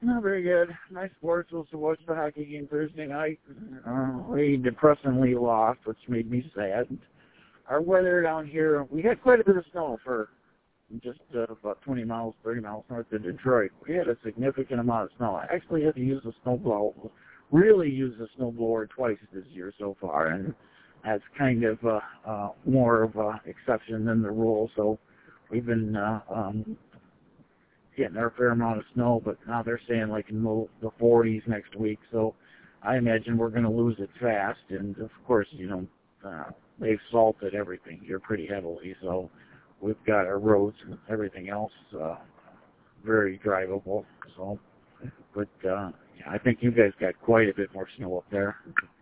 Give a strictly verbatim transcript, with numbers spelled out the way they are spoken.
Not very good. My sports was to watch the hockey game Thursday night. Uh, we depressingly lost, which made me sad. Our weather down here, we had quite a bit of snow for just uh, about twenty miles, thirty miles north of Detroit. We had a significant amount of snow. I actually had to use a snowblower, really use a snowblower twice this year so far, and that's kind of uh, uh, more of an exception than the rule. So we've been uh, um, getting our fair amount of snow, but now they're saying like in the the forties next week. So I imagine we're going to lose it fast. And of course, you know, uh, they've salted everything here pretty heavily. So we've got our roads and everything else uh, very drivable. So, but uh, yeah, I think you guys got quite a bit more snow up there.